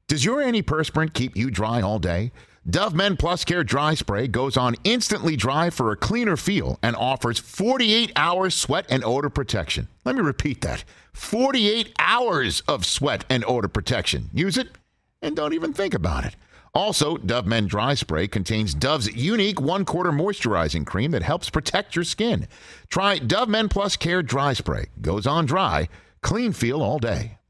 Does your antiperspirant keep you dry all day? Dove Men Plus Care Dry Spray goes on instantly dry for a cleaner feel and offers 48 hours sweat and odor protection. Let me repeat that. 48 hours of sweat and odor protection. Use it and don't even think about it. Also, Dove Men Dry Spray contains Dove's unique 1/4 moisturizing cream that helps protect your skin. Try Dove Men Plus Care Dry Spray. Goes on dry, clean feel all day.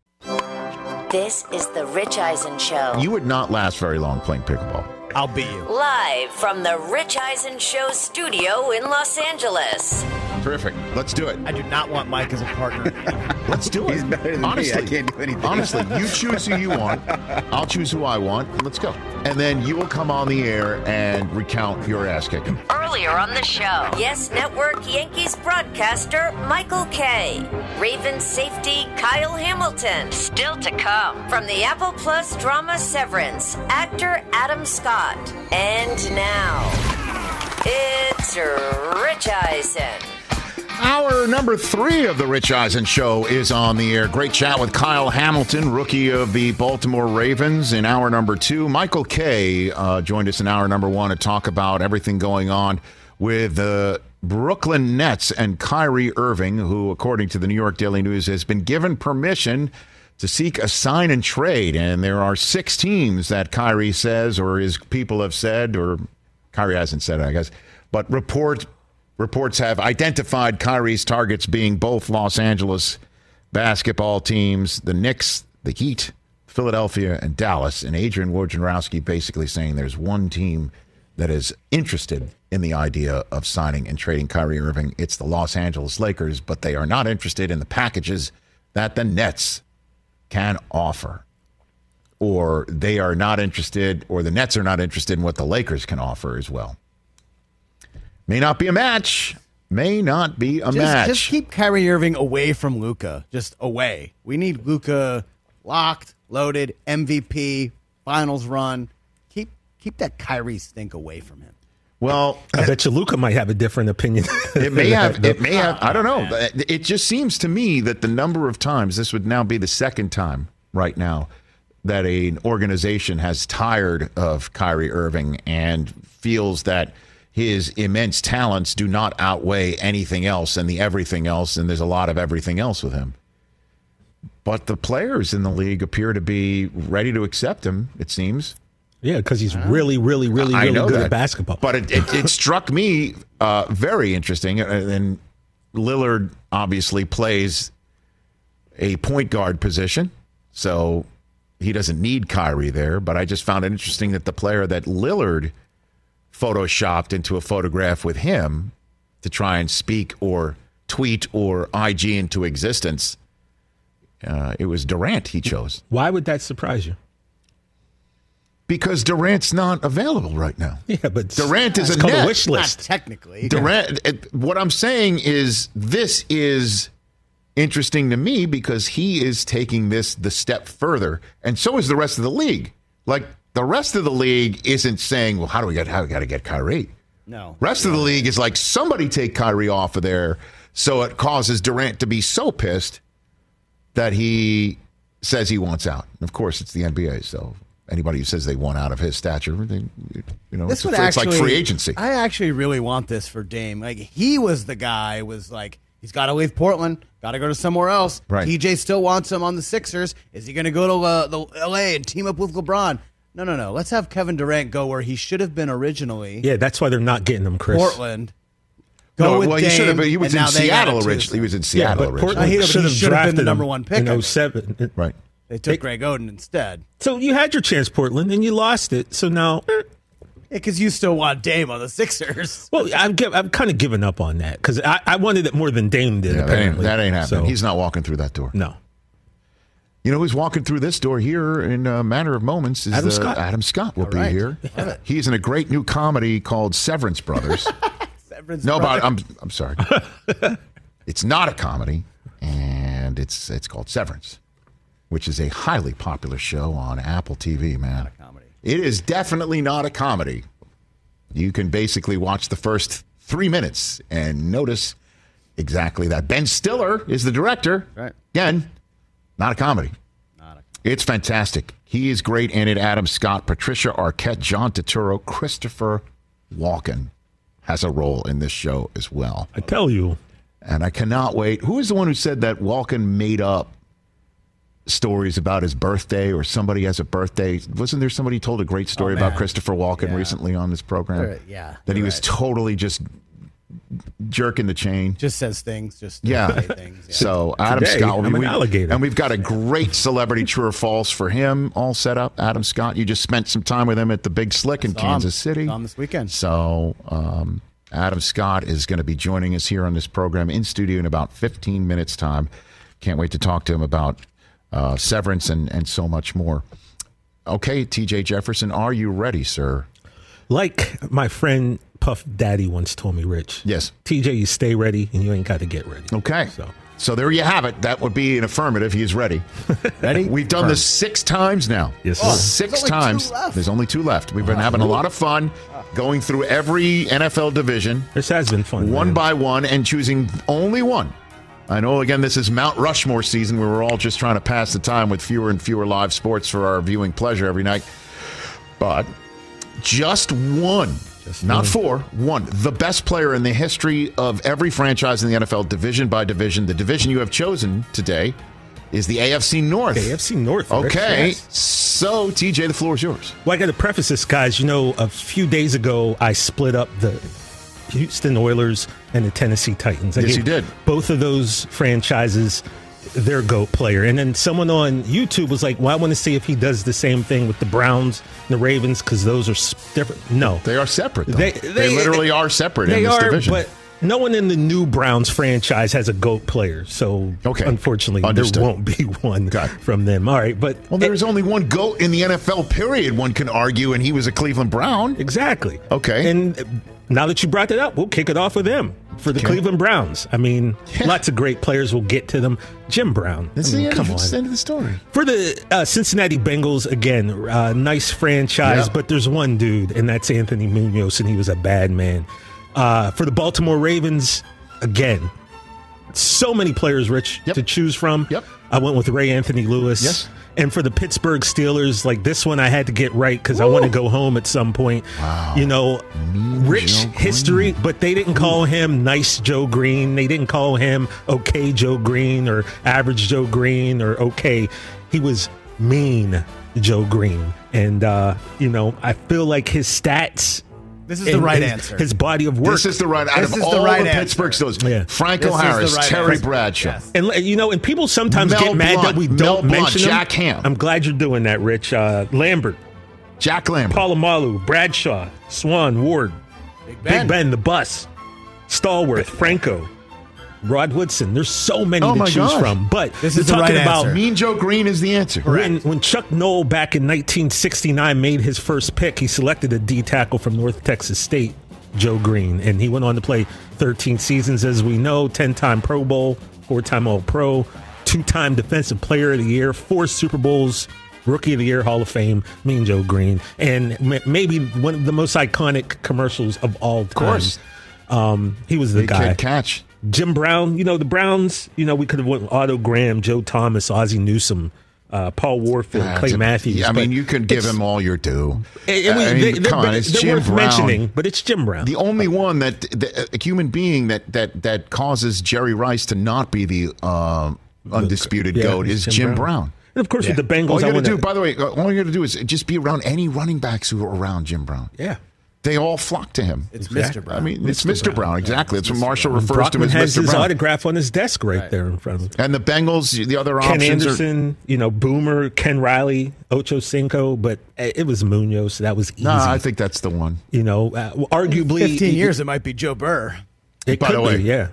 This is the Rich Eisen Show. You would not last very long playing pickleball. I'll beat you. Live from the Rich Eisen Show studio in Los Angeles. Terrific. Let's do it. I do not want Mike as a partner. Let's do it. He's better than honestly, me. I can't do anything. Honestly, you choose who you want. I'll choose who I want. And let's go. And then you will come on the air and recount your ass kicking. Earlier on the show, Yes Network Yankees broadcaster Michael Kay. Ravens safety Kyle Hamilton. Still to come. From the Apple Plus drama Severance, actor Adam Scott. And now, it's Rich Eisen. Hour number 3 of the Rich Eisen Show is on the air. Great chat with Kyle Hamilton, rookie of the Baltimore Ravens. In hour number 2, Michael Kay joined us in hour number 1 to talk about everything going on with the Brooklyn Nets and Kyrie Irving, who, according to the New York Daily News, has been given permission to seek a sign and trade. And there are 6 teams that Kyrie says, or his people have said, or Kyrie hasn't said it, I guess, but reports have identified Kyrie's targets being both Los Angeles basketball teams, the Knicks, the Heat, Philadelphia, and Dallas. And Adrian Wojnarowski basically saying there's one team that is interested in the idea of signing and trading Kyrie Irving. It's the Los Angeles Lakers, but they are not interested in the packages that the Nets can offer. Or they are not interested, or the Nets are not interested in what the Lakers can offer as well. May not be a match. May not be a match. Just keep Kyrie Irving away from Luka. Just away. We need Luka locked, loaded, MVP, finals run. Keep that Kyrie stink away from him. Well, I bet you Luka might have a different opinion. It may have. I don't know. It just seems to me that the number of times, this would now be the second time right now, that an organization has tired of Kyrie Irving and feels that his immense talents do not outweigh anything else and the everything else, and there's a lot of everything else with him. But the players in the league appear to be ready to accept him, it seems. Yeah, because he's really good at basketball. But it struck me very interesting. And Lillard obviously plays a point guard position, so he doesn't need Kyrie there. But I just found it interesting that the player that Lillard photoshopped into a photograph with him to try and speak or tweet or IG into existence, it was Durant he chose. Why would that surprise you? Because Durant's not available right now. Yeah, but Durant is a called net. a wish list. Not technically. Durant. What I'm saying is this is interesting to me because he is taking this the step further, and so is the rest of the league. Like the rest of the league isn't saying, "Well, how do we got to get Kyrie?" No. Rest of the league is like, somebody take Kyrie off of there, so it causes Durant to be so pissed that he says he wants out. And of course, it's the NBA, so. Anybody who says they want out of his stature, it's like free agency. I actually really want this for Dame. Like, he was the guy, was like, he's got to leave Portland, got to go to somewhere else. Right. TJ still wants him on the Sixers. Is he going to go to the LA and team up with LeBron? No. Let's have Kevin Durant go where he should have been originally. Yeah, that's why they're not getting him, Chris. Portland. Go with Dame, he should have. He was in Seattle originally. He was in Seattle but originally. Portland should have drafted been the number 1 pick in 07. Right. They took Greg Oden instead. So you had your chance, Portland, and you lost it. So now, because you still want Dame on the Sixers. Well, I'm kind of giving up on that because I wanted it more than Dame did. Yeah, apparently, that ain't happening. So, He's not walking through that door. No. You know who's walking through this door here in a matter of moments is Adam Scott. Adam Scott will be right. here. Yeah. He's in a great new comedy called Severance Brothers. But I'm sorry. It's not a comedy, and it's called Severance, which is a highly popular show on Apple TV, man. Not a comedy. It is definitely not a comedy. You can basically watch the first 3 minutes and notice exactly that. Ben Stiller is the director. Right. Again, not a comedy. It's fantastic. He is great in it. Adam Scott, Patricia Arquette, John Turturro, Christopher Walken has a role in this show as well. I tell you. And I cannot wait. Who is the one who said that Walken made up stories about his birthday, or somebody has a birthday? Wasn't there somebody who told a great story about Christopher Walken recently on this program? That he was totally just jerking the chain. Just says things. Just say things. Yeah. So Adam Today, Scott. I'm an alligator. And we've got a great celebrity true or false for him all set up. Adam Scott, you just spent some time with him at the Big Slick in Kansas City. Saw him this weekend. So Adam Scott is going to be joining us here on this program in studio in about 15 minutes time. Can't wait to talk to him about Severance and so much more. Okay, TJ Jefferson, are you ready, sir? Like my friend Puff Daddy once told me, Rich. Yes. TJ, you stay ready and you ain't got to get ready. Okay. So there you have it. That would be an affirmative. He's ready. Ready? We've done this 6 times now. Yes, Oh, sir. Six times. There's only 2 left. We've been having a lot of fun going through every NFL division. This has been fun. One man. by one and choosing only one. I know, again, this is Mount Rushmore season where we're all just trying to pass the time with fewer and fewer live sports for our viewing pleasure every night. But just one, not 4, one. The best player in the history of every franchise in the NFL, division by division. The division you have chosen today is the AFC North. AFC North. Okay, Rich, yes. so TJ, the floor is yours. Well, I got to preface this, guys. You know, a few days ago, I split up the Houston Oilers and the Tennessee Titans. I Yes, gave you did. Both of those franchises their GOAT player. And then someone on YouTube was like, well, I want to see if he does the same thing with the Browns and the Ravens because those are different. No. They are separate, though. They literally are separate in this division. But no one in the new Browns franchise has a GOAT player. So, unfortunately, Understood. there won't be one from them. All right. But well, there's only one GOAT in the NFL, period, one can argue, and he was a Cleveland Brown. Exactly. Okay. And now that you brought it up, we'll kick it off with him for the Cleveland Browns. I mean, lots of great players. We'll get to them. Jim Brown. That's the end of the story. For the Cincinnati Bengals, again, nice franchise, but there's one dude, and that's Anthony Munoz, and he was a bad man. For the Baltimore Ravens, again, so many players, Rich, to choose from. I went with Ray Anthony Lewis. Yes. And for the Pittsburgh Steelers, like this one, I had to get right because I want to go home at some point. Wow. You know, rich history, but they didn't call him Nice Joe Green. They didn't call him Okay Joe Green or Average Joe Green or Okay. He was Mean Joe Green. And, you know, I feel like his stats. This is the right answer. His body of work. This is the right out of all the Pittsburgh Steelers. Franco Harris, Terry Bradshaw. Yes. And, you know, and people sometimes Mel get mad Blount, that we Mel don't Blount, mention Jack him. Ham. I'm glad you're doing that, Rich. Lambert. Jack Lambert. Palomalu, Bradshaw, Swan, Ward, Big Ben, the Bus, Stallworth, Franco, Rod Woodson. There's so many to choose from. But this we're is the talking right about answer. Mean Joe Green is the answer. when Chuck Noll back in 1969 made his first pick, he selected a D tackle from North Texas State, Joe Green, and he went on to play 13 seasons, as we know, 10-time Pro Bowl, 4-time All-Pro, 2-time Defensive Player of the Year, 4 Super Bowls, Rookie of the Year, Hall of Fame, Mean Joe Green, and maybe one of the most iconic commercials of all time. Of course. He was the Big guy. kid catch. Jim Brown, you know, the Browns, you know, we could have went with Otto Graham, Joe Thomas, Ozzie Newsome, Paul Warfield, Clay Matthews. Yeah, I mean, you could give him all your due. Come on, it's they're Jim worth Brown. mentioning, but it's Jim Brown. The only one that a human being that causes Jerry Rice to not be the undisputed GOAT is Jim Brown. And of course, with the Bengals, All you got to do, by the way, all you got to do is just be around any running backs who are around Jim Brown. Yeah. They all flock to him. It's Mr. Brown. I mean, it's Mr. Brown. Exactly. That's what Marshall refers to Brockman as has Mr. his Brown. autograph on his desk right there in front of him. And the Bengals, the other Ken options Anderson, you know, Boomer, Ken Riley, Ocho Cinco, but it was Munoz, so that was easy. No, I think that's the one. You know, arguably 15 years, it might be Joe Burr. It By could the way, be, yeah.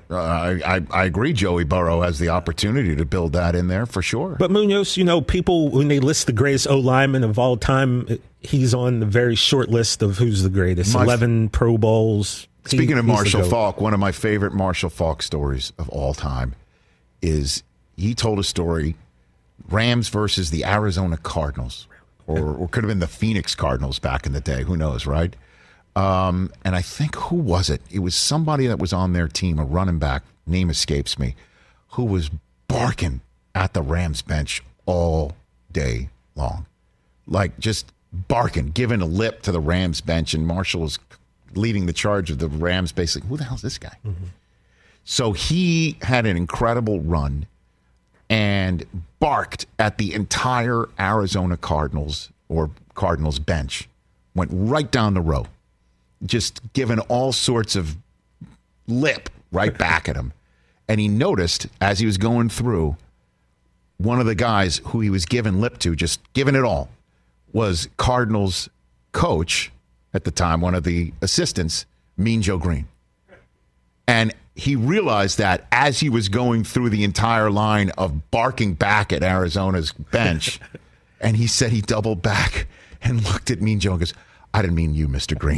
I agree. Joey Burrow has the opportunity to build that in there for sure. But Munoz, you know, people, when they list the greatest O-lineman of all time, he's on the very short list of who's the greatest. 11 Pro Bowls. Speaking of he's Marshall the GOAT. Faulk, one of my favorite Marshall Faulk stories of all time is he told a story, Rams versus the Arizona Cardinals, or could have been the Phoenix Cardinals back in the day. Who knows, right? And I think, who was it? It was somebody that was on their team, a running back, name escapes me, who was barking at the Rams bench all day long. Like just barking, giving a lip to the Rams bench, and Marshall was leading the charge of the Rams, basically. Who the hell's this guy? Mm-hmm. So he had an incredible run and barked at the entire Arizona Cardinals bench, went right down the row, just giving all sorts of lip right back at him. And he noticed as he was going through, one of the guys who he was giving lip to, just giving it all, was Cardinals coach at the time, one of the assistants, Mean Joe Green. And he realized that as he was going through the entire line of barking back at Arizona's bench, and he said he doubled back and looked at Mean Joe and goes, "I didn't mean you, Mr. Green."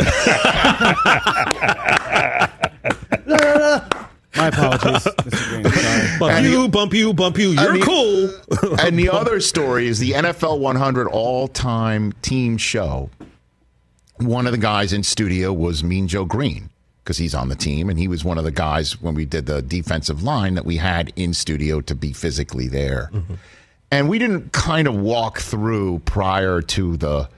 My apologies, Mr. Green. Sorry. Bump you. You're cool. And the other story is the NFL 100 all-time team show. One of the guys in studio was Mean Joe Green, because he's on the team, and he was one of the guys when we did the defensive line that we had in studio to be physically there. Mm-hmm. And we didn't kind of walk through prior to the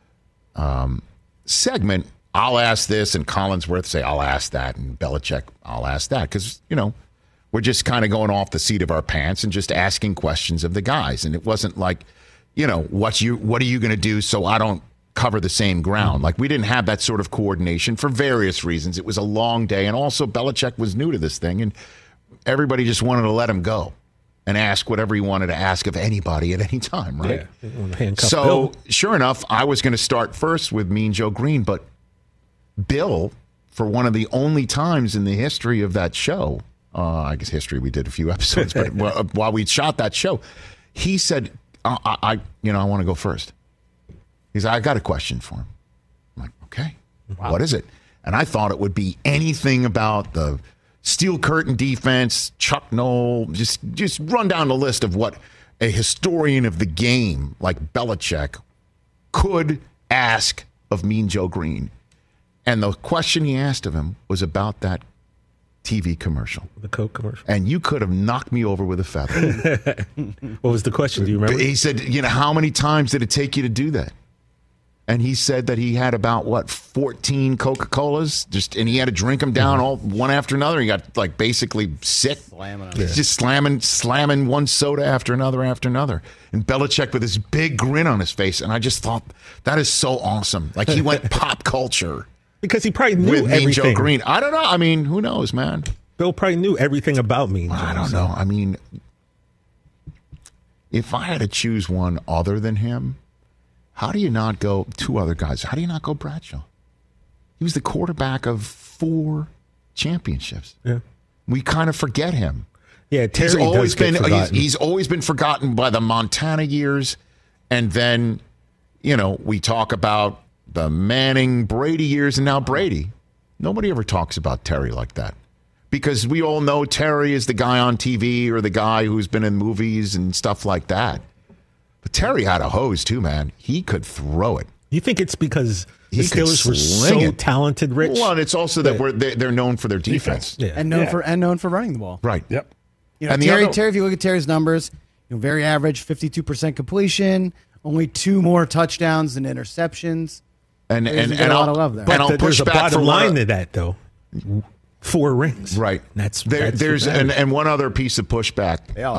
segment, I'll ask this, and Collinsworth say, I'll ask that, and Belichick, I'll ask that, because, we're just kind of going off the seat of our pants and just asking questions of the guys. And it wasn't like, what are you going to do so I don't cover the same ground? Like, we didn't have that sort of coordination for various reasons. It was a long day, and also Belichick was new to this thing, and everybody just wanted to let him go and ask whatever he wanted to ask of anybody at any time, right? Yeah. So, sure enough, I was going to start first with Mean Joe Green, but Bill, for one of the only times in the history of that show, I guess history, we did a few episodes, but while we shot that show, he said, I want to go first. He said, I got a question for him. I'm like, okay, wow. What is it? And I thought it would be anything about the Steel Curtain defense, Chuck Noll, just run down the list of what a historian of the game like Belichick could ask of Mean Joe Green. And the question he asked of him was about that TV commercial. The Coke commercial. And you could have knocked me over with a feather. What was the question? Do you remember? He said, how many times did it take you to do that? And he said that he had about, 14 Coca-Colas, and he had to drink them down all one after another. He got, basically sick. Just slamming one soda after another. And Belichick with this big grin on his face. And I just thought, that is so awesome. Like, he went pop culture. Because he probably knew with everything. Mean Joe Green. I don't know. I mean, who knows, man? Bill probably knew everything about Mean Joe. I don't know. I mean, if I had to choose one other than him, how do you not go two other guys? How do you not go Bradshaw? He was the quarterback of 4 championships. Yeah. We kind of forget him. Yeah, Terry he's always been forgotten by the Montana years. And then, we talk about the Manning, Brady years, and now Brady. Nobody ever talks about Terry like that. Because we all know Terry is the guy on TV or the guy who's been in movies and stuff like that. But Terry had a hose too, man. He could throw it. You think it's because the Steelers were so talented, Rich? Well, and it's also that they're known for their defense. Yeah. And known for running the ball. Right. Yep. And Terry, if you look at Terry's numbers, very average, 52% completion, only 2 more touchdowns than interceptions. And I'll push a back bottom for line to that, though. 4 rings, right? That's and one other piece of pushback.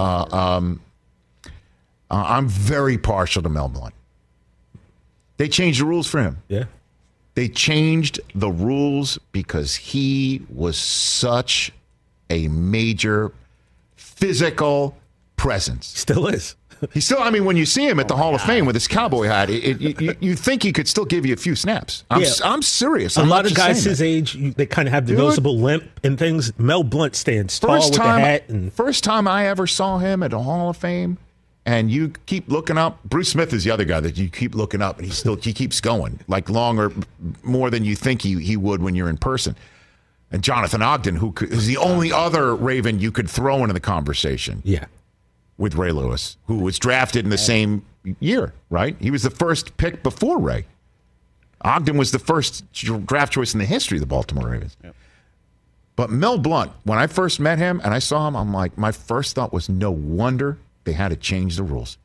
I'm very partial to Mel Blount. They changed the rules for him. Yeah, they changed the rules because he was such a major physical presence. Still is. He's still, when you see him at the Hall of Fame with his cowboy hat, you think he could still give you a few snaps. I'm serious. A lot of guys his age, they kind of have the noticeable limp and things. Mel Blount stands tall with the hat. First time I ever saw him at the Hall of Fame, and you keep looking up. Bruce Smith is the other guy that you keep looking up, and he keeps going, like longer, more than you think he would when you're in person. And Jonathan Ogden, who is the only other Raven you could throw into the conversation. Yeah. With Ray Lewis, who was drafted in the same year, right? He was the first pick before Ray. Ogden was the first draft choice in the history of the Baltimore Ravens. Yep. But Mel Blount, when I first met him and I saw him, I'm like, my first thought was no wonder they had to change the rules. Yeah.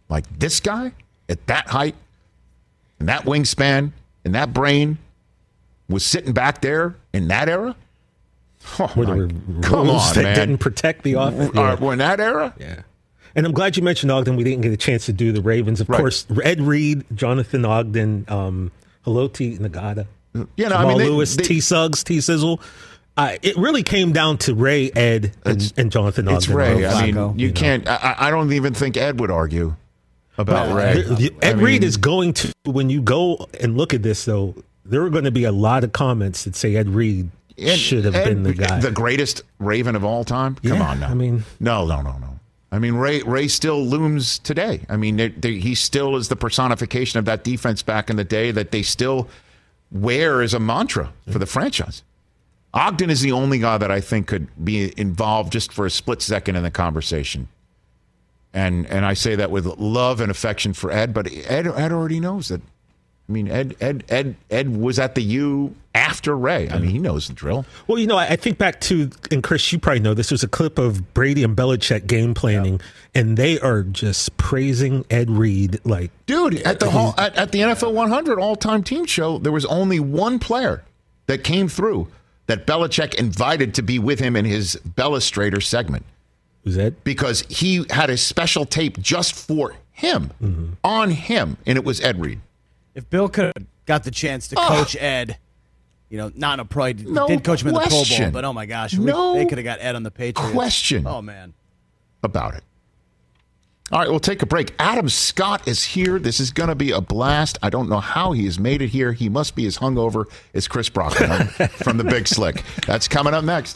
Like this guy at that height, and that wingspan, and that brain was sitting back there in that era? Oh, Where there were come rules on, that man. didn't protect the offense. In that era? Yeah. And I'm glad you mentioned Ogden. We didn't get a chance to do the Ravens. Of course, Ed Reed, Jonathan Ogden, Haloti Nagata, Jamal Lewis, T. Suggs, T. Sizzle. It really came down to Ray, Ed, and Jonathan Ogden. It's Ray. I mean, you can't. I don't even think Ed would argue about Ray. Ed Reed is going to, when you go and look at this, though, there are going to be a lot of comments that say Ed Reed should have been the guy. The greatest Raven of all time? Come on now. I mean, No. I mean, Ray still looms today. I mean, he still is the personification of that defense back in the day that they still wear as a mantra for the franchise. Ogden is the only guy that I think could be involved just for a split second in the conversation. And I say that with love and affection for Ed, but Ed already knows that. I mean, Ed was at the U after Ray. I mean, he knows the drill. Well, I think back to, and Chris, you probably know this, was a clip of Brady and Belichick game planning, and they are just praising Ed Reed. Like, dude, at the NFL 100 all-time team show, there was only one player that came through that Belichick invited to be with him in his Bellustrator segment. Who's Ed? Because he had a special tape just for him, on him, and it was Ed Reed. If Bill could have got the chance to coach Ed, not in a pro, did coach him in the Pro Bowl, but oh my gosh, they could have got Ed on the Patriots. Question. Oh man, about it. All right, we'll take a break. Adam Scott is here. This is going to be a blast. I don't know how he has made it here. He must be as hungover as Chris Brockman from the Big Slick. That's coming up next.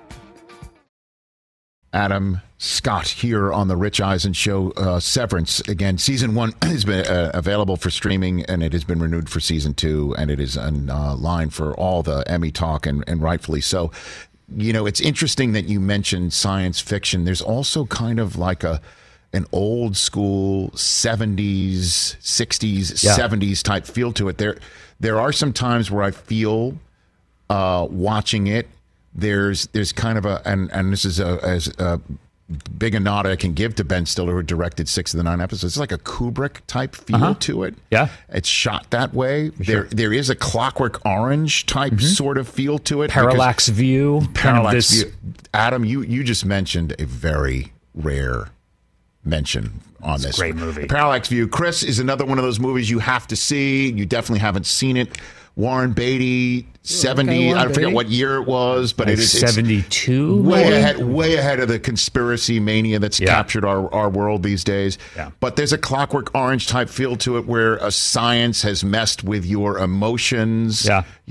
Adam Scott here on the Rich Eisen Show. Severance, again, season 1 has been available for streaming, and it has been renewed for season 2, and it is on line for all the Emmy talk, and rightfully so. It's interesting that you mentioned science fiction. There's also kind of like an old school 70s, 60s, 70s type feel to it. There are some times where I feel watching it, there's kind of and this is as a big a nod I can give to Ben Stiller, who directed 6 of the 9 episodes. It's like a Kubrick type feel to it. Yeah, it's shot that way. Sure. There is a Clockwork Orange type sort of feel to it. Parallax view. View. Adam, you just mentioned a very rare mention on this great movie. Parallax View. Chris, is another one of those movies you have to see. You definitely haven't seen it. Warren Beatty, 70. I forget what year it was, but like it's 72. Way ahead of the conspiracy mania that's captured our world these days. Yeah. But there's a Clockwork Orange type feel to it, where a science has messed with your emotions.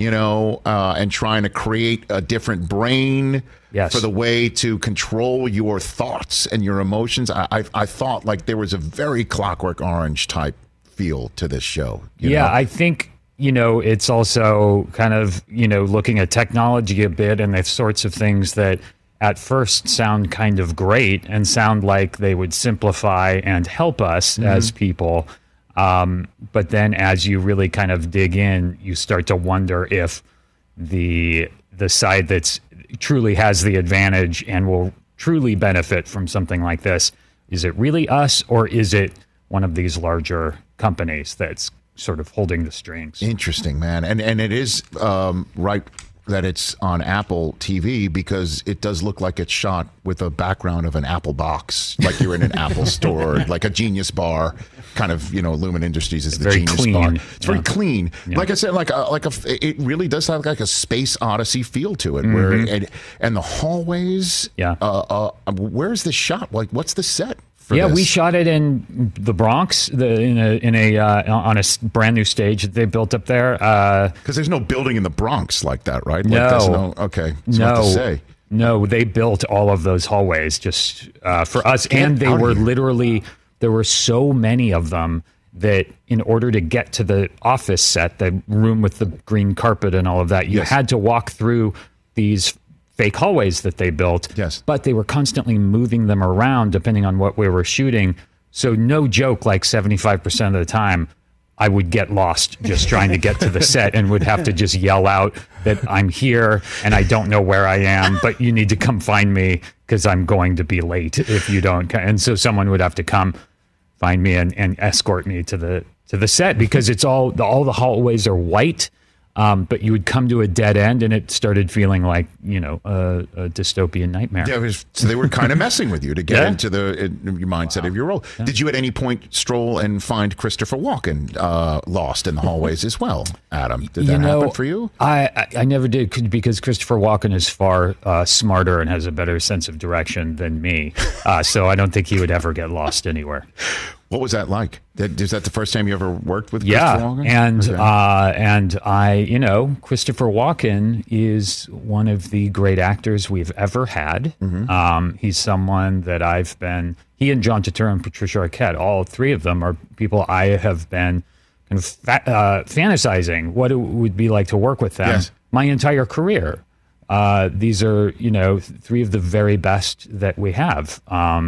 And trying to create a different brain. Yes. For the way to control your thoughts and your emotions. I thought like there was a very Clockwork Orange type feel to this show. I think, it's also kind of, looking at technology a bit and the sorts of things that at first sound kind of great and sound like they would simplify and help us as people. But then as you really kind of dig in, you start to wonder if the side that's truly has the advantage and will truly benefit from something like this, is it really us, or is it one of these larger companies that's sort of holding the strings? Interesting, man. And it is right that it's on Apple TV, because it does look like it's shot with a background of an Apple box, like you're in an Apple store, like a Genius Bar, kind of, Lumen Industries is the very Genius clean. Bar. It's very clean. Yeah. Like I said, it really does have like a Space Odyssey feel to it, where and the hallways. Yeah. Where's the shot? Like, what's the set? We shot it in the Bronx, on a brand new stage that they built up there. Because there's no building in the Bronx like that, right? No. Okay. So what to say? No, they built all of those hallways just for us, and they were literally, there were so many of them that in order to get to the office set, the room with the green carpet and all of that, you had to walk through these fake hallways that they built. Yes. But they were constantly moving them around depending on what we were shooting. So no joke, like 75% of the time, I would get lost just trying to get to the set and would have to just yell out that I'm here and I don't know where I am, but you need to come find me because I'm going to be late if you don't. And so someone would have to come find me and escort me to the set, because it's all the hallways are white. But you would come to a dead end, and it started feeling like, a dystopian nightmare. Yeah, so they were kind of messing with you to get Yeah. into your mindset of your role. Yeah. Did you at any point stroll and find Christopher Walken lost in the hallways as well, Adam? Did that happen for you? I never did, because Christopher Walken is far smarter and has a better sense of direction than me. So I don't think he would ever get lost anywhere. What was that like? Is that the first time you ever worked with Christopher Walken? And I, Christopher Walken is one of the great actors we've ever had. Mm-hmm. He's someone that he and John Turturro and Patricia Arquette, all three of them are people I have been kind of fantasizing what it would be like to work with them my entire career. These are, three of the very best that we have.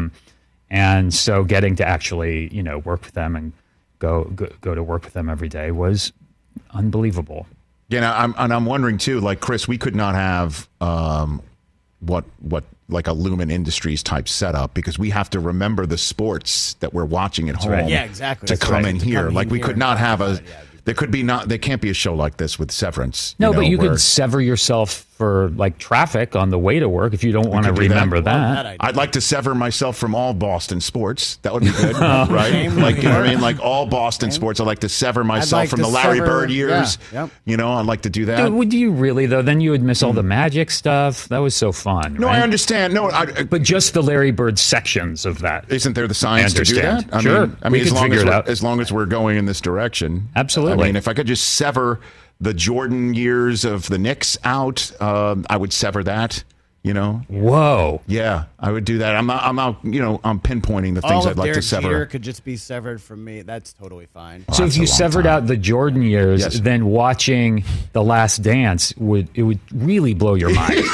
And so getting to actually, work with them and go to work with them every day was unbelievable. Yeah, I'm wondering too. Like Chris, we could not have what like a Lumen Industries type setup, because we have to remember the sports that we're watching at home. Right. Yeah, exactly. To come in here, like we could not have a. There can't be a show like this with Severance. No, but you could sever yourself for like traffic on the way to work if you don't want to remember that. I'd like to sever myself from all Boston sports. That would be good, right? Like, you know what I mean? Like all Boston sports. I'd like to sever myself from the Larry Bird years. Yeah. Yep. I'd like to do that. Dude, would you really though? Then you would miss all the Magic stuff. That was so fun. No, right? I understand. No, but just the Larry Bird sections of that. Isn't there the science to do that? Sure. I mean, as long as we're going in this direction. Absolutely. I mean, if I could just sever the Jordan years of the Knicks out, I would sever that. Whoa. Yeah, I would do that. I'm pinpointing the things I'd like to sever. Jeter could just be severed from me. That's totally fine. So if you severed out the Jordan years, then watching The Last Dance it would really blow your mind.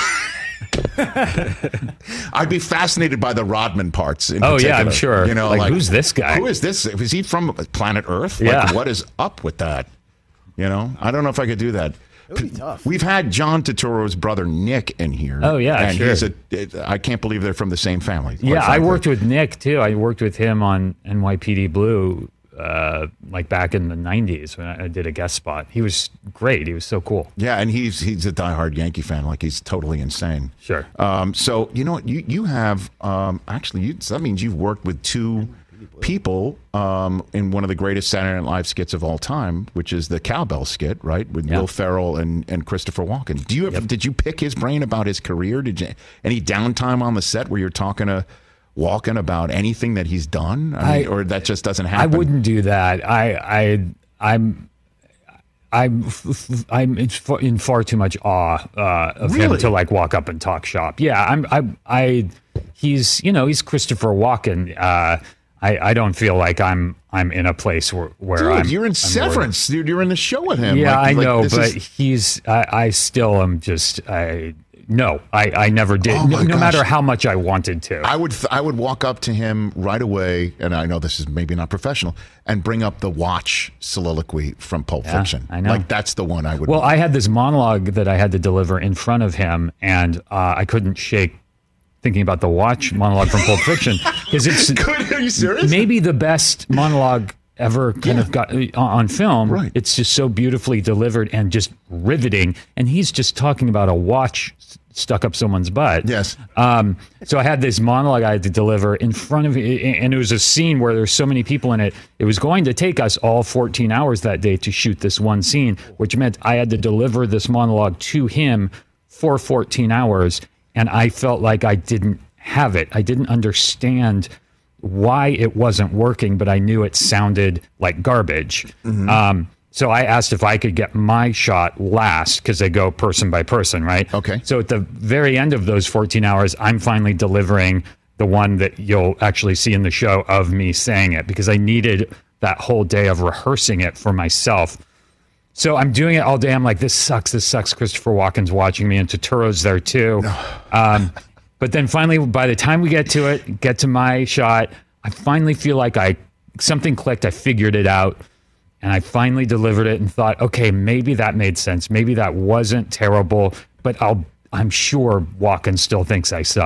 I'd be fascinated by the Rodman parts. Yeah, I'm sure. Like, who's this guy? Who is this? Is he from planet Earth? Yeah. Like, what is up with that? I don't know if I could do that. It would be tough. We've had John Turturro's brother Nick in here. Oh yeah, and sure. I can't believe they're from the same family. Yeah, I worked with Nick too. I worked with him on NYPD Blue, like back in the '90s when I did a guest spot. He was great. He was so cool. Yeah, and he's a diehard Yankee fan. Like he's totally insane. Sure. So what you have that means you've worked with two people in one of the greatest Saturday Night Live skits of all time, which is the cowbell skit, right, with Will Ferrell and Christopher Walken. Did you pick his brain about his career? Did you any downtime on the set where you're talking to Walken about anything that he's done? I mean, or that just doesn't happen? I wouldn't do that. I'm in far too much awe of him to like walk up and talk shop. Yeah, he's Christopher Walken. I don't feel like I'm in a place where Dude, you're in Severance. Dude, you're in the show with him. Yeah, I know, but I still am just. No, I never did. No matter how much I wanted to. I would walk up to him right away, and I know this is maybe not professional, and bring up the Watch soliloquy from Pulp Fiction. I know. Like that's the one I would. Well, I had this monologue that I had to deliver in front of him, and I couldn't shake thinking about the Watch monologue from Pulp Fiction because it's. Are you serious? Maybe the best monologue ever kind of got on film. Right. It's just so beautifully delivered and just riveting. And he's just talking about a watch stuck up someone's butt. Yes. So I had this monologue I had to deliver in front of and it was a scene where there's so many people in it. It was going to take us all 14 hours that day to shoot this one scene, which meant I had to deliver this monologue to him for 14 hours. And I felt like I didn't have it. I didn't understand why it wasn't working, but I knew it sounded like garbage. Mm-hmm. So I asked if I could get my shot last because they go person by person, right? Okay. So at the very end of those 14 hours, I'm finally delivering the one that you'll actually see in the show of me saying it because I needed that whole day of rehearsing it for myself. So I'm doing it all day. I'm like, this sucks. Christopher Walken's watching me, and Turturro's there too. But then finally, by the time we get to my shot, I finally feel like something clicked. I figured it out, and I finally delivered it and thought, okay, maybe that made sense. Maybe that wasn't terrible, but I'm sure Walken still thinks I suck.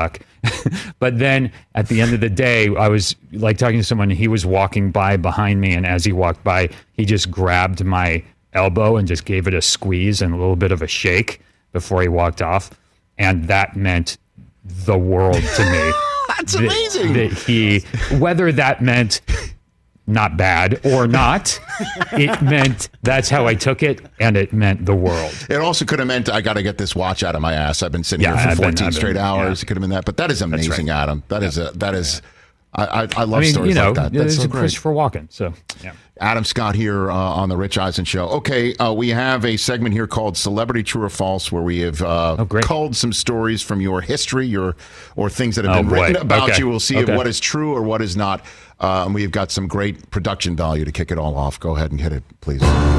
But then at the end of the day, I was like talking to someone, he was walking by behind me, and as he walked by, he just grabbed my elbow and just gave it a squeeze and a little bit of a shake before he walked off. And that meant the world to me. That's amazing. Whether that meant not bad or not, it meant that's how I took it, and it meant the world. It also could have meant I got to get this watch out of my ass. I've been sitting here for 14 straight hours. Yeah. It could have been that, but that is amazing, right. Adam. That is. I love stories like that. That's so great. Christopher Walken. So, yeah. Adam Scott here on the Rich Eisen Show. Okay, we have a segment here called Celebrity True or False, where we have culled some stories from your history or things that have been written about you. We'll see what is true or what is not. And we've got some great production value to kick it all off. Go ahead and hit it, please.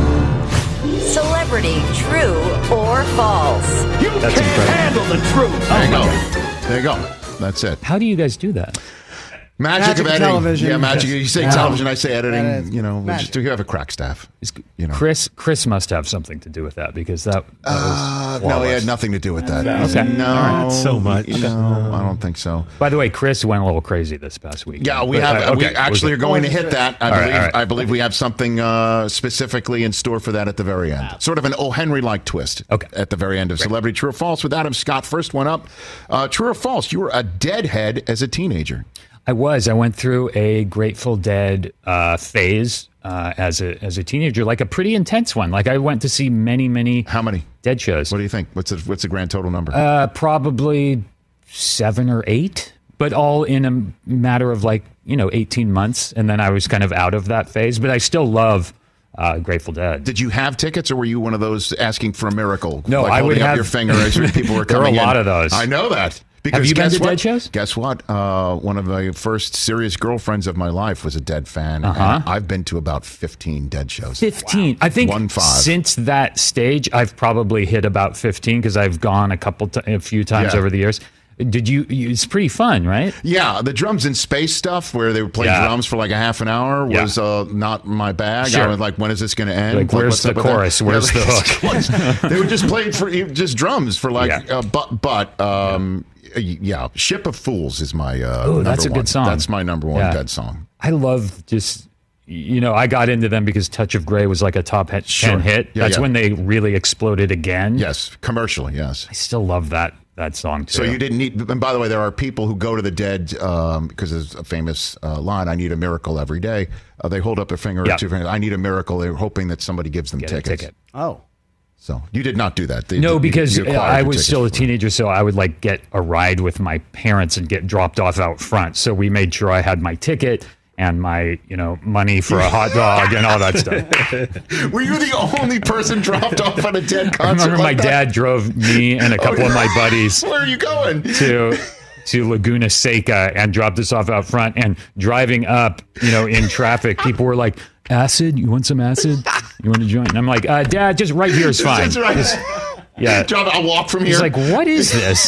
Celebrity True or False. You can't handle the truth. There you go. There you go. That's it. How do you guys do that? Magic of editing. Television. Yeah, magic. You say television, I say editing. We have a crack staff. Chris must have something to do with that, because that was no, he had nothing to do with that. Okay. No, not so much. No, I don't think so. By the way, Chris went a little crazy this past week. Yeah, we actually are going to hit that. I believe we have something specifically in store for that at the very end. Sort of an O. Henry-like twist at the very end of Celebrity True or False with Adam Scott. First one up. True or false, you were a deadhead as a teenager. I went through a Grateful Dead phase as a teenager, like a pretty intense one. Like I went to see many. How many Dead shows? What do you think? What's the grand total number? Probably 7 or 8, but all in a matter of 18 months, and then I was kind of out of that phase. But I still love Grateful Dead. Did you have tickets, or were you one of those asking for a miracle? No, I would have your finger as people were coming in. There are a lot of those. I know that. Because have you been to Dead shows? Guess what? One of the first serious girlfriends of my life was a Dead fan. And I've been to about 15 Dead shows. 15. Wow. I think since that stage, I've probably hit about 15 because I've gone a few times over the years. Did you? It's pretty fun, right? Yeah, the drums in space stuff where they would play drums for like a half an hour was not my bag. Sure. I was like, when is this going to end? Where's the chorus? Where's the hook? They would just play for just drums for Ship of Fools is my number that's a one. Good song. That's my number one Dead song. I love just, I got into them because Touch of Grey was like a top 10 hit. That's when they really exploded again. Yes, commercially, yes. I still love that song too. So you didn't need, and by the way, there are people who go to the Dead because there's a famous line, I need a miracle every day. They hold up their finger or two fingers, I need a miracle. They're hoping that somebody gives them tickets. A ticket. Oh. So you did not do that. No, because I was still a teenager, so I would get a ride with my parents and get dropped off out front. So we made sure I had my ticket and my, money for a hot dog and all that stuff. Were you the only person dropped off at a Dead concert? I remember my dad drove me and a couple of my buddies. Where are you going? To Laguna Seca and dropped us off out front, and driving up, in traffic, people were like, acid? You want some acid? You want to join? And I'm like, Dad, just right here is fine. That's right. I'll walk from here. He's like, what is this?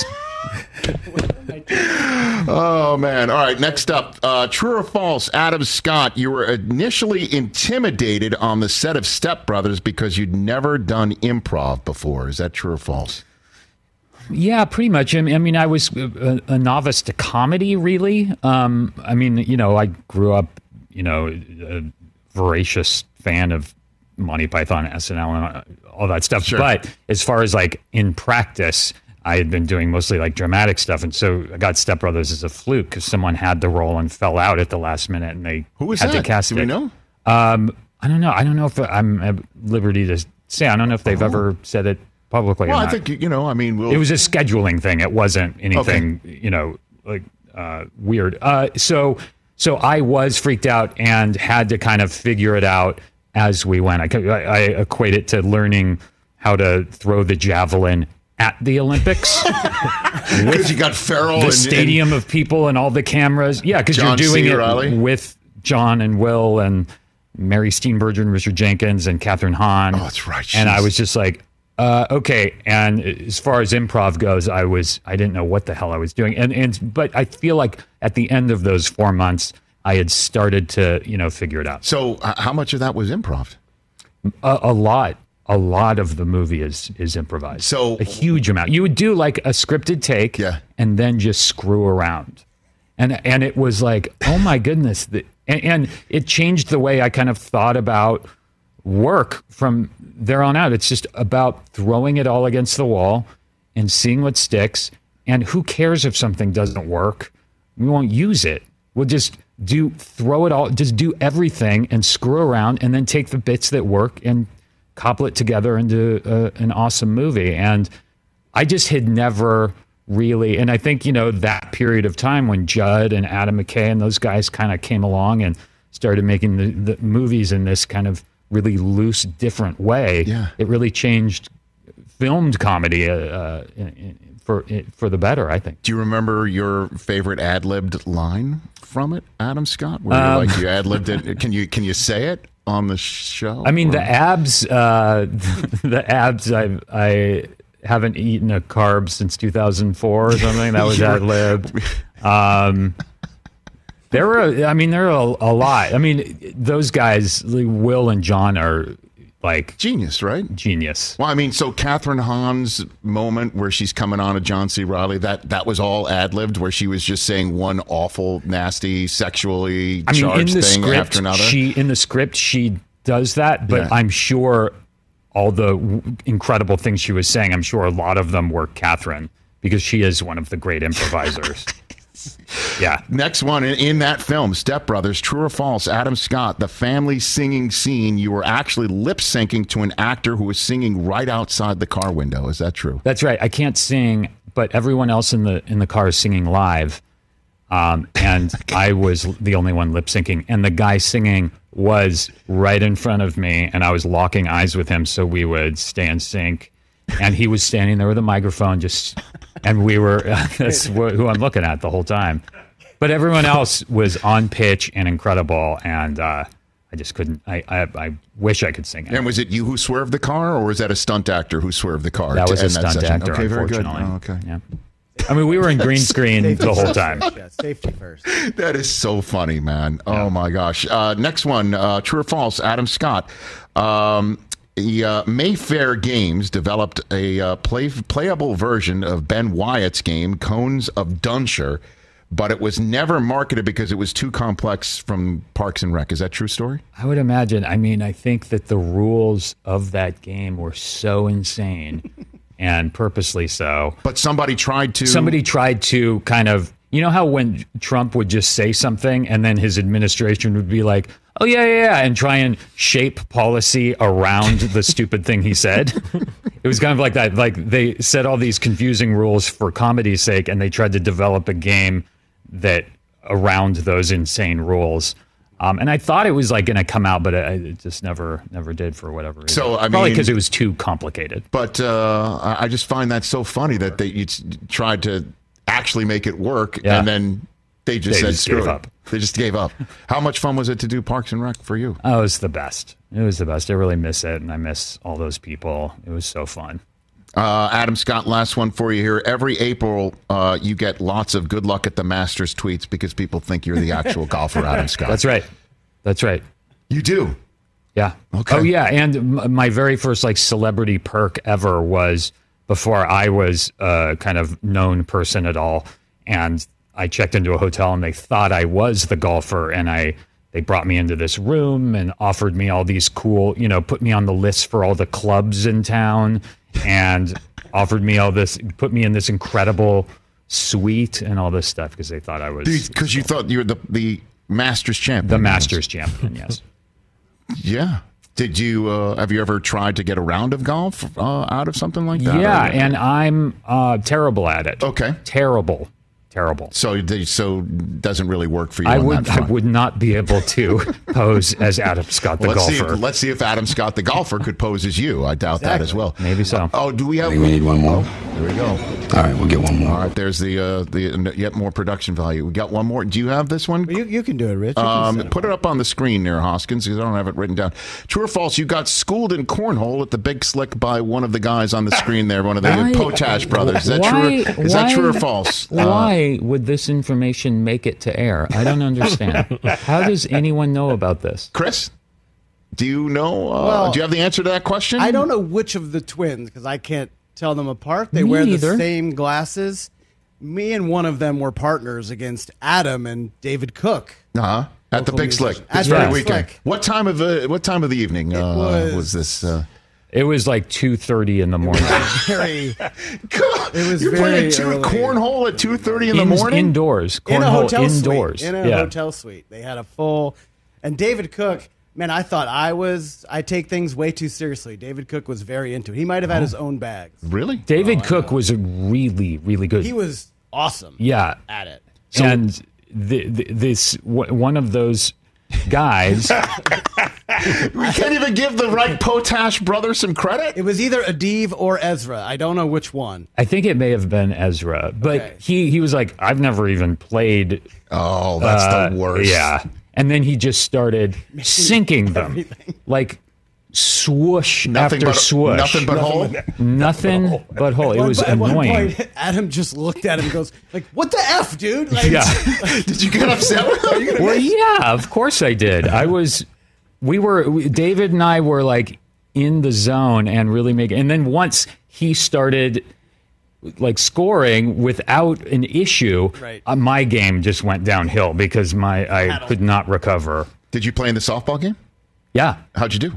Oh, man. All right, next up. True or false, Adam Scott, you were initially intimidated on the set of Step Brothers because you'd never done improv before. Is that true or false? Yeah, pretty much. I mean, I was a novice to comedy, really. I grew up, a voracious fan of Monty Python, SNL, and all that stuff. Sure. But as far as in practice, I had been doing mostly dramatic stuff. And so I got Step Brothers as a fluke because someone had the role and fell out at the last minute, and they had to cast it. Do we know? I don't know. I don't know if I'm at liberty to say. I don't know if they've ever said it publicly. Well, I think, it was a scheduling thing. It wasn't anything, weird. So I was freaked out and had to kind of figure it out as we went. I equate it to learning how to throw the javelin at the Olympics. Because you got Farrell. The stadium of people and all the cameras. Yeah, because you're doing it with John and Will and Mary Steenburgen, Richard Jenkins, and Catherine Hahn. Oh, that's right. And I was just like, okay. And as far as improv goes, I didn't know what the hell I was doing. But I feel like at the end of those 4 months, I had started to, figure it out. So how much of that was improv? A lot. a lot of the movie is improvised. So- a huge amount. You would do like a scripted take, Yeah. and then just screw around, and it was like, oh my goodness, and it changed the way I kind of thought about work from there on out. It's just about throwing it all against the wall and seeing what sticks. And who cares if something doesn't work? We won't use it. We'll just throw it all, just do everything and screw around, and then take the bits that work and cobble it together into an awesome movie. And I just had never really, and I think, that period of time when Judd and Adam McKay and those guys kind of came along and started making the movies in this kind of really loose, different way. Yeah. It really changed filmed comedy for the better, I think. Do you remember your favorite ad-libbed line from it, Adam Scott? Where you ad-libbed it? Can you say it on the show? I mean, or? the abs. The abs. I haven't eaten a carb since 2004 or something. That was ad-libbed. There were a lot. I mean, those guys, like Will and John, are like Genius, right? genius. Well, I mean, so Catherine Hahn's moment where she's coming on to John C. Reilly, that was all ad-libbed, where she was just saying one awful, nasty, sexually charged thing after another. In the script, she does that, but Yeah. I'm sure all the incredible things she was saying, I'm sure a lot of them were Catherine, because she is one of the great improvisers. Yeah. Next one in that film, Step Brothers, true or false, Adam Scott, the family singing scene, you were actually lip syncing to an actor who was singing right outside the car window. Is that true? That's right. I can't sing, but everyone else in the car is singing live. And I was the only one lip syncing, and the guy singing was right in front of me, and I was locking eyes with him so we would stay in sync. And he was standing there with a microphone, and we were, that's who I'm looking at the whole time. But everyone else was on pitch and incredible, and I just couldn't, I wish I could sing it. And was it you who swerved the car, or was that a stunt actor who swerved the car? That was to a end that stunt session? actor, Okay, very good. unfortunately. Oh, okay. Yeah. I mean, we were in green screen the whole time. Yeah, safety first. That is so funny, man. Oh, my gosh. Next one, true or false, Adam Scott. The Mayfair Games developed a playable version of Ben Wyatt's game, Cones of Dunshire, but it was never marketed because it was too complex from Parks and Rec. Is that a true story? I would imagine. I mean, I think that the rules of that game were so insane and purposely so. But somebody tried to kind of, you know how when Trump would just say something and then his administration would be like, oh, yeah, and try and shape policy around the stupid thing he said? It was kind of like that. Like they set all these confusing rules for comedy's sake, and they tried to develop a game that around those insane rules. And I thought it was like going to come out, but it just never did for whatever reason. So, I probably mean- because it was too complicated. But I just find that so funny that you tried to actually make it work, Yeah. and then they just said, just screw gave it. up. They just gave up. How much fun was it to do Parks and Rec for you? Oh, it was the best. It was the best. I really miss it, and I miss all those people. It was so fun. Adam Scott, last one for you here. Every April, you get lots of good luck at the Masters tweets because people think you're the actual golfer, Adam Scott. That's right. You do. Yeah. Okay. Oh, yeah. And my very first like celebrity perk ever was before I was a kind of known person at all. And I checked into a hotel and they thought I was the golfer. And they brought me into this room and offered me all these cool, put me on the list for all the clubs in town and offered me all this, put me in this incredible suite and all this stuff because they thought I was. Because you thought you were the Masters champion. The Masters champion, yes. Yeah. Did you have you ever tried to get a round of golf out of something like that? Yeah, Or- and I'm terrible at it. Okay. Terrible. So it doesn't really work for you. I on would that front. not be able to pose as Adam Scott the golfer. Let's see if Adam Scott the golfer could pose as you. I doubt that as well. Maybe so. Oh, do we have? I think we need one more. There we go. All right, we'll get one more. All right, there's the yet more production value. We got one more. Do you have this one? You can do it, Rich. You can send Put it up on the screen there, Hoskins, because I don't have it written down. True or false? You got schooled in cornhole at the Big Slick by one of the guys on the screen there, one of the Potash brothers. Is that true? Is that true or false? Why would this information make it to air? I don't understand. How does anyone know about this? Chris? Do you know? Well, do you have the answer to that question? I don't know which of the twins because I can't tell them apart. They Me wear neither. the same glasses. Me and one of them were partners against Adam and David Cook. At the Local Big Slick musician. this At the very Big weekend. Slick. What time of the evening was this? It was like 2:30 in the morning. Very It was You're very playing early. cornhole at 2:30 in the morning. Indoors. in a Cornhole hotel indoors. suite. In a hotel suite. They had a full. And David Cook, man, I thought I take things way too seriously. David Cook was very into it. He might have had his own bags. Really? David Cook was really, really good. He was awesome yeah. at it. And one of those guys. We can't even give the Wright Potash brothers some credit. It was either Adiv or Ezra. I don't know which one. I think it may have been Ezra, but Okay. he was like, I've never even played. Oh, that's the worst. Yeah. And then he just started sinking them. Like swoosh Nothing after but swoosh. nothing but hole. Nothing but hole. It was At one annoying. point, Adam just looked at him and goes, like, what the F, dude? Like, Yeah. Did you get upset with him? Well, yeah, of course I did. David and I were like in the zone and really making, and then once he started like scoring without an issue, Right. My game just went downhill because I could not recover. Did you play in the softball game? Yeah. How'd you do?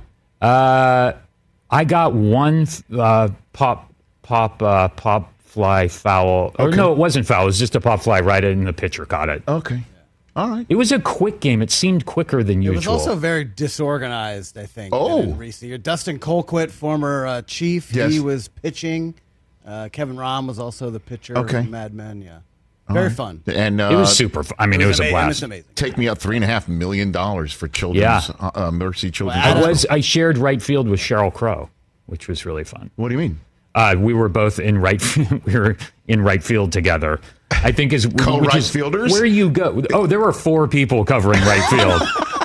I got one pop fly foul. Or Okay. no, it wasn't foul. It was just a pop fly right in the pitcher caught it. Okay. All right. It was a quick game. It seemed quicker than It usual. was also very disorganized, I think. Oh. in recent years. Dustin Colquitt, former chief, Yes. he was pitching. Kevin Rahm was also the pitcher. Okay. From Mad Men, yeah. Very fun. And it was super fun. I mean, it was a It's blast. amazing. take me up $3.5 million for children's Mercy Children's. Well, Hospital. I shared right field with Sheryl Crow, which was really fun. What do you mean? We were both in right. We were in right field together. I think is Co-right which is fielders? Where you go? Oh, there were 4 people covering right field,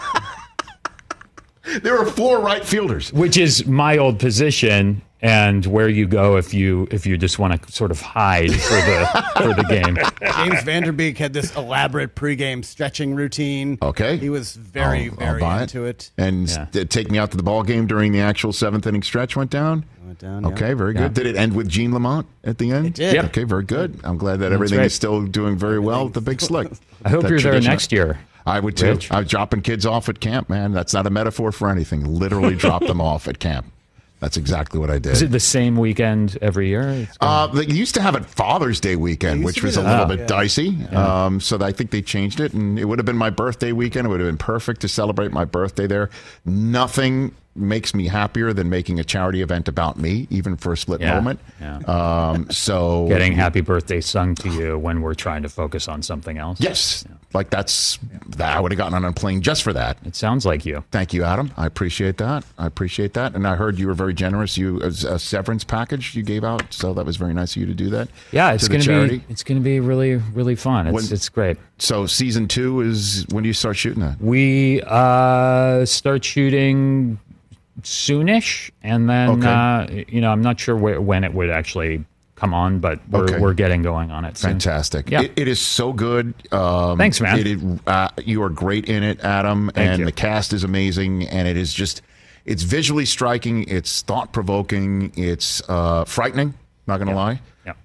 There were 4 right fielders. which is my old position, and where you go if you just want to sort of hide for the game. James Vanderbeek had this elaborate pregame stretching routine. Okay. He was very, I'll very buy into it. And Yeah. take me out to the ball game during the actual 7th inning stretch went down. Went down, yeah. Okay, very good. Yeah. Did it end with Gene Lamont at the end? It did. Yep. Okay, very good. I'm glad that everything right. is still doing very well at the Big Slick. I hope That you're there tradition- next year. I would too. Rich. I'm dropping kids off at camp, man. That's not a metaphor for anything. Literally drop them off at camp. That's exactly what I did. Is it the same weekend every year? They used to have it Father's Day weekend, used which to be was a the- little Oh. bit Yeah. dicey. So I think they changed it, and it would have been my birthday weekend. It would have been perfect to celebrate my birthday there. Nothing makes me happier than making a charity event about me, even for a split Yeah. moment. Yeah. So Getting happy birthday sung to you when we're trying to focus on something else. yes, like that. I would have gotten on a plane just for that. It sounds like you. Thank you, Adam. I appreciate that. And I heard you were very generous. You a severance package you gave out, so that was very nice of you to do that. Yeah, it's to the going to charity. be really, really fun. It's great. So season 2 is when do you start shooting that? We start shooting soonish, and then Okay. I'm not sure when it would actually come on, but we're getting going on it soon. Fantastic. Yeah. It is so good. Thanks, man. You are great in it, Adam, and you. the cast is amazing, and it is just, it's visually striking, it's thought-provoking, it's frightening, not going to lie. Yeah.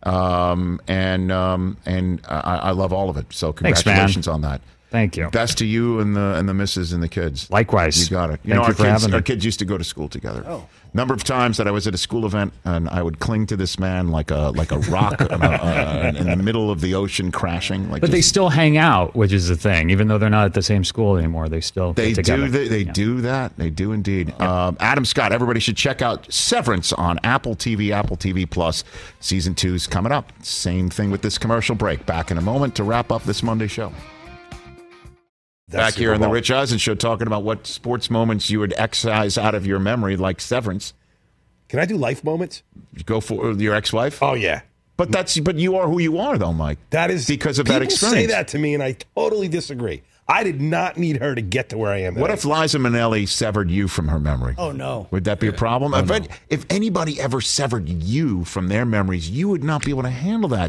I love all of it, so Thanks, man. congratulations on that. Thank you. Best to you and the missus and the kids. Likewise. You got it. Thank you for having me. Our kids used to go to school together. Number of times that I was at a school event and I would cling to this man like a rock in the middle of the ocean crashing. Like But they still hang out, which is the thing. Even though they're not at the same school anymore, they still They get together. do. They do that. They do indeed. Adam Scott. Everybody should check out Severance on Apple TV, Apple TV Plus. Season 2's coming up. Same thing with this commercial break. Back in a moment to wrap up this Monday show. Back here on the Rich Eisen Show, talking about what sports moments you would excise out of your memory, like Severance. Can I do life moments? Go for your ex-wife. Oh yeah, But you are who you are, though, Mike. that is because of that people experience. say that to me, and I totally disagree. I did not need her to get to where I am. What today. if Liza Minnelli severed you from her memory? Oh, no. Would that be a problem? If anybody ever severed you from their memories, you would not be able to handle that.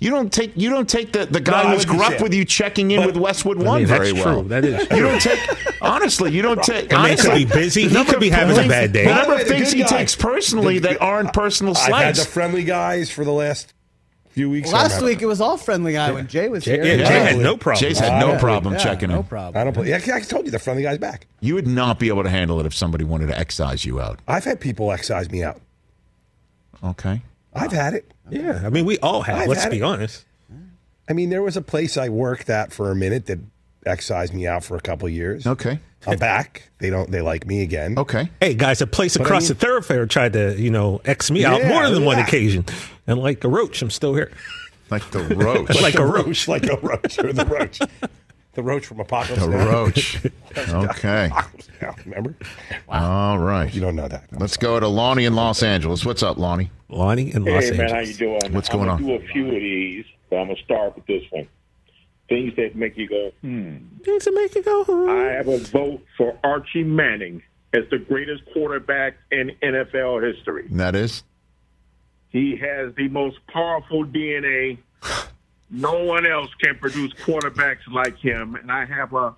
You don't take the guy No, I who's would grew up say- with you checking in with Westwood One that's very well. true. That is You don't take honestly. You don't take. The man could be busy. He could be having a bad day. The number By the of way, the things good he guy- takes personally that aren't personal I've had slights. the friendly guys for the last few weeks. Last week it was all friendly guy when Jay was here. Jay had no problem. Jay's had no Yeah. problem checking no in. problem. I don't play. I told you the friendly guy's back. You would not be able to handle it if somebody wanted to excise you out. I've had people excise me out. Okay. I've had it. Yeah, I mean, we all have. I've Let's had be it. honest. I mean, there was a place I worked at for a minute that excised me out for a couple of years. Okay. I'm back. They like me again. Okay. Hey, guys, a place across the thoroughfare tried to, X me out Yeah, more than one yeah. occasion. And like a roach, I'm still here. Like the roach. Like the a roach. like a roach, or the roach, the roach from Apocalypse The Now. roach. Okay. Apocalypse Now, remember? All right. You don't know that. Let's go to Lonnie in Los Angeles. What's up, Lonnie? Lonnie in Los Hey, man, how Angeles. you doing? What's going on? I'm going to do a few of these, but I'm going to start with this one. Things that make you go, Things that make you go, I have a vote for Archie Manning as the greatest quarterback in NFL history. And that is? He has the most powerful DNA. No one else can produce quarterbacks like him. And I have a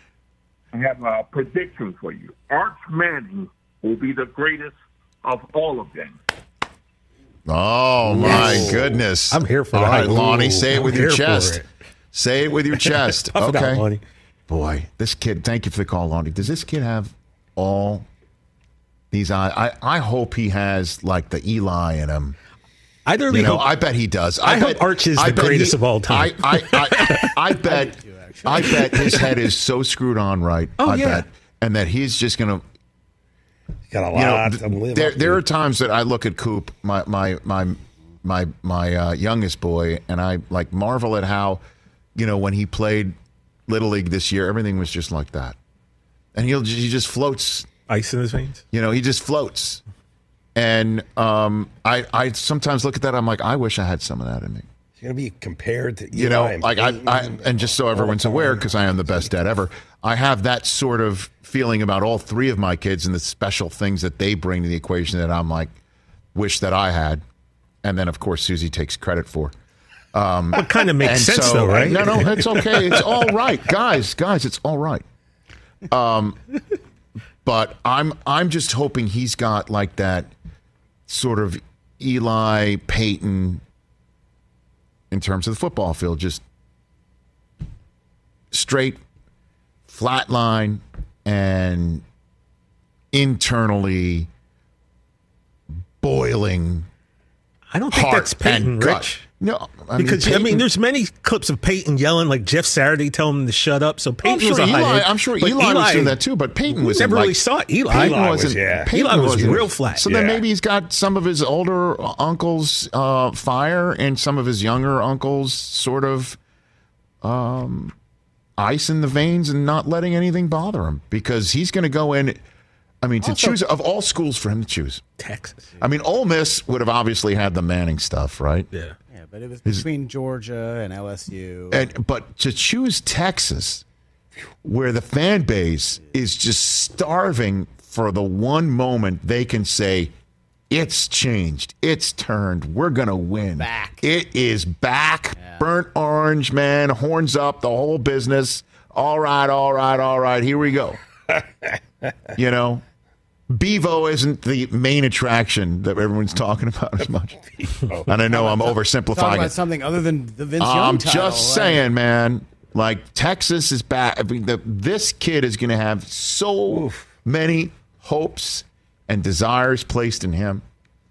prediction for you. Arch Manning will be the greatest of all of them. Oh, my goodness. I'm here for All that. right, Lonnie, Ooh, say it I'm with your here for chest. it. Say it with your chest. Tough it out, Okay. Lonnie. Boy, this kid, thank you for the call, Lonnie. Does this kid have all these eyes? I hope he has, like, the Eli in him. I literally You know, hope I bet he does. I hope Arch is the bet greatest of all time. I bet his head is so screwed on right. Oh, I yeah. bet. And that he's just going to. Got a You lot know, to live up there to. are times that I look at Coop, my youngest boy, and I like marvel at how, when he played Little League this year, everything was just like that, and he just floats. ice in his veins. He just floats, and I sometimes look at that. I'm like, I wish I had some of that in me. He's going to be compared to Eli. Like and just so everyone's aware, because I am the best dad ever, I have that sort of feeling about all three of my kids and the special things that they bring to the equation that I'm like, wish that I had. And then, of course, Susie takes credit for. What kind of makes And sense, so- though, right? No, it's okay. It's all right. Guys, it's all right. But I'm just hoping he's got like that sort of Eli Peyton in terms of the football field, just straight, flat line, and internally boiling I don't think heart that's Peyton, and gut. Rich. No, Because Peyton- there's many clips of Peyton yelling, like Jeff Saturday telling him to shut up. So Peyton was a Eli, hothead. I'm sure but Eli was doing that too, but Peyton was never like, really saw Eli. Peyton Eli wasn't. was, yeah. Peyton Eli was wasn't- real flat. So then Yeah. maybe he's got some of his older uncles' fire and some of his younger uncles' sort of ice in the veins and not letting anything bother him, because he's going to go in. I mean, to choose of all schools for him to choose. Texas. I mean, Ole Miss would have obviously had the Manning stuff, right? Yeah. Yeah, but it was between Georgia and LSU. But to choose Texas, where the fan base is just starving for the one moment they can say, it's changed, it's turned, we're going to win. Back. It is back. Yeah. Burnt orange, man, horns up, the whole business. All right, here we go. Bevo isn't the main attraction that everyone's talking about as much. And I know I'm Talk oversimplifying about it. something other than the Vince Young I'm title, just right? saying, man. Like, Texas is back. I mean, this kid is going to have so many hopes and desires placed in him.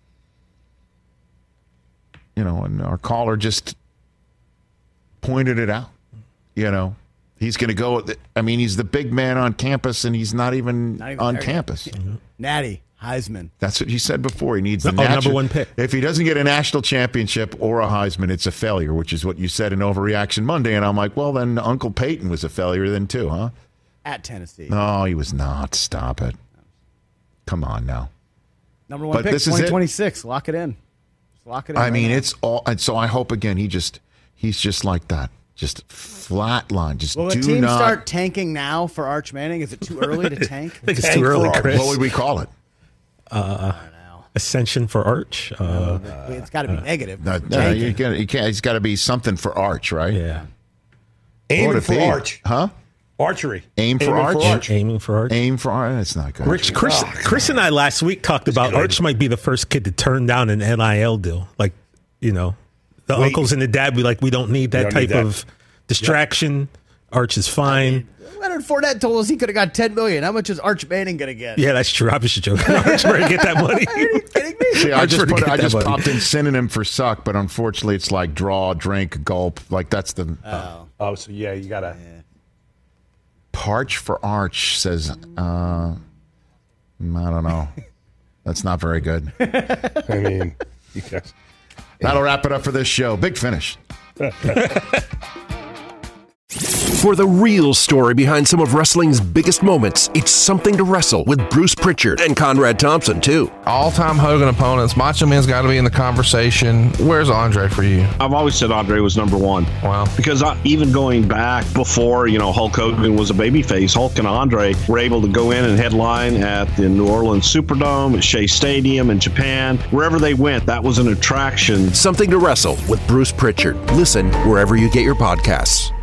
And our caller just pointed it out. He's going to go. I mean, he's the big man on campus, and he's not even on there. campus. Natty, Heisman. That's what he said before. He needs the number one pick. If he doesn't get a national championship or a Heisman, it's a failure, which is what you said in Overreaction Monday. And I'm like, well, then Uncle Peyton was a failure then too, huh? At Tennessee. No, he was not. Stop it. Come on now. Number one But pick, this is it. 2026. Lock it in. Just lock it in. I right mean, now. it's all. And so I hope again he's just like that. Just flat line. Just Will the do team not. start tanking now for Arch Manning? Is it too early to tank? I think it's too early, Chris. What would we call it? A ascension for Arch. It's got to be negative. You can't. It's got to be something for Arch, right? Yeah. Aiming for Arch. Huh? Archery. Aiming for Arch. Aiming for Arch. Aim for Arch. That's not good. Chris and I last week talked about Arch might be the first kid to turn down an NIL deal. Like, the uncles and the dad be like, we don't need that type of distraction. Yep. Arch is fine. Leonard Fournette told us he could have got $10 million. How much is Arch Manning going to get? Yeah, that's true. I was just joking. Arch better get that money. Are you kidding me? See, I just popped in synonym for suck, but unfortunately it's like draw, drink, gulp. Like that's the. So yeah, you gotta. Parch for Arch says, I don't know. That's not very good. I mean, yes. That'll wrap it up for this show. Big finish. For the real story behind some of wrestling's biggest moments, it's Something to Wrestle with Bruce Pritchard and Conrad Thompson, too. All-time Hogan opponents. Macho Man's got to be in the conversation. Where's Andre for you? I've always said Andre was number one. Wow. Because even going back before, Hulk Hogan was a babyface, Hulk and Andre were able to go in and headline at the New Orleans Superdome, at Shea Stadium in Japan. Wherever they went, that was an attraction. Something to Wrestle with Bruce Pritchard. Listen wherever you get your podcasts.